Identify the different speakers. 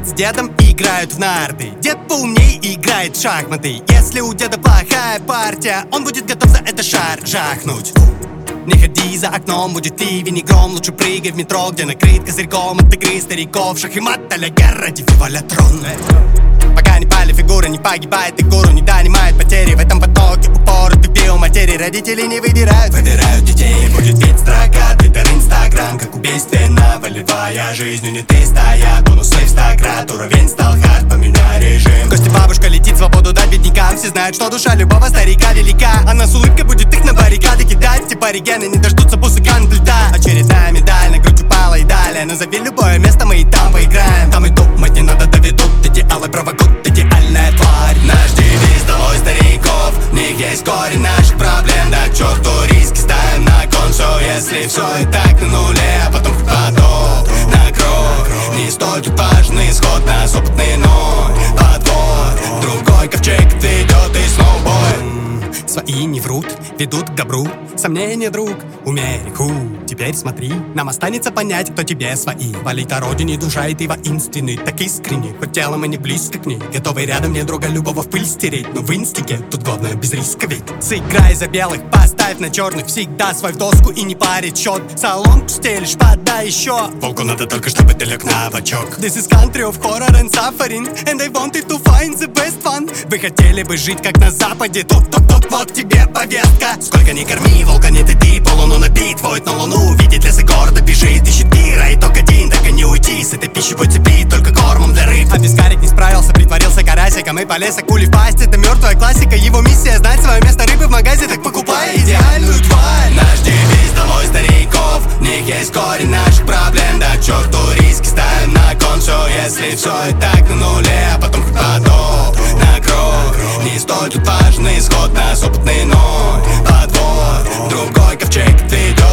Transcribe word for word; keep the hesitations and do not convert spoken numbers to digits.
Speaker 1: с дедом играют в нарды. Дед поумней играет в шахматы. Если у деда плохая партия, он будет готов за это шар жахнуть. Не ходи за окном, будет ливень и гром. Лучше прыгай в метро, где накрыт козырьком от игры стариков. Шах и мат а-ля Герради Вивалятрон. Пока не пали фигура, не погибает и гуру не донимает потери. В этом потоке упоротых биоматерий родители не выбирают, выбирают детей. Будет ведь строка, твиттер, инстаграм, как убийственно волевая жизнью не ты стоят. Бонусы в сто крат, уровень стал хард, поменяй режим. Костя бабушка летит, свободу дать беднякам. Все знают, что душа любого старика велика. Она с улыбкой будет их на баррикады кидать. Типа регены не дождутся бусы грандльта. Очередная медаль, на грудь упала и далее. Назови любое место, мы и там поиграем. Там и думать не надо, доведут идеалы, правокут, идеальная тварь. Наш девиз долой стариков, в них есть корень наших проблем. Да к черту риски ставим на кон. Все, если все и так на нуле, а потом потоп на кровь. Не столь тут важный исход, нас опытный ноль подвод. Другой ковчег ведет и сноубой. Свои не врут, ведут к добру. Сомнения, друг, умей реку. Теперь смотри, нам останется понять, кто тебе свои. Валит о родине душа, и ты воинственный, так искренне. Хоть телом и не близко к ней, готовый рядом не друга любого в пыль стереть. Но в инстиге тут главное без риска ведь. Сыграй за белых, поставь на черных всегда свой в доску и не парить счет. Соломку стелишь, подай еще. Волку надо только, чтобы ты лег на бочок. This is country of horror and suffering, and I wanted to find the best fun. Вы хотели бы жить как на западе, тут-тут-тут, вот тебе повестка. Сколько ни корми, волка нет и ты, полуну набит, воет на луну. Видит лес и города бежит, ищет мира, и только один, так и не уйти. С этой пищевой цепи, только кормом для рыб. А вискарик не справился, притворился карасиком и полез акуле в пасть. Это мертвая классика, его миссия знать свое место рыбы в магазе. Так покупай идеальную тварь. Наш девиз долой стариков, в них есть корень наших проблем. Да к черту риски ставим на кон. Все, если все и так на нуле, а потом потоп на кровь. Не столь тут важный исход, нас опытный ноль подвод. Другой ковчег ведет